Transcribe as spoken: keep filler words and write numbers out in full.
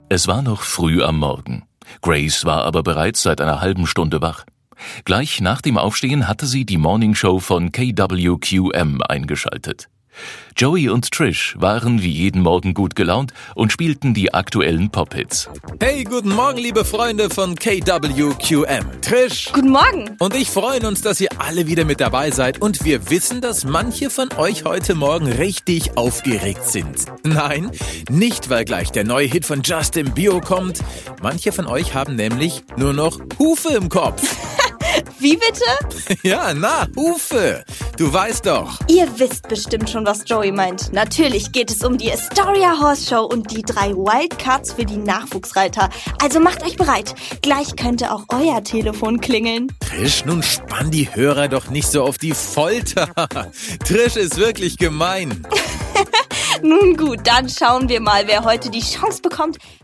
Es war noch früh am Morgen. Grace war aber bereits seit einer halben Stunde wach. Gleich nach dem Aufstehen hatte sie die Morningshow von K W Q M eingeschaltet. Joey und Trish waren wie jeden Morgen gut gelaunt und spielten die aktuellen Pop-Hits. Hey, guten Morgen, liebe Freunde von K W Q M. Trish. Guten Morgen. Und ich freuen uns, dass ihr alle wieder mit dabei seid. Und wir wissen, dass manche von euch heute Morgen richtig aufgeregt sind. Nein, nicht, weil gleich der neue Hit von Justin Bieber kommt. Manche von euch haben nämlich nur noch Hufe im Kopf. Wie bitte? Ja, na, Hufe. Du weißt doch. Ihr wisst bestimmt schon, was Joey meint. Natürlich geht es um die Astoria Horse Show und die drei Wildcards für die Nachwuchsreiter. Also macht euch bereit. Gleich könnte auch euer Telefon klingeln. Trish, nun spann die Hörer doch nicht so auf die Folter. Trish ist wirklich gemein. Nun gut, dann schauen wir mal, wer heute die Chance bekommt,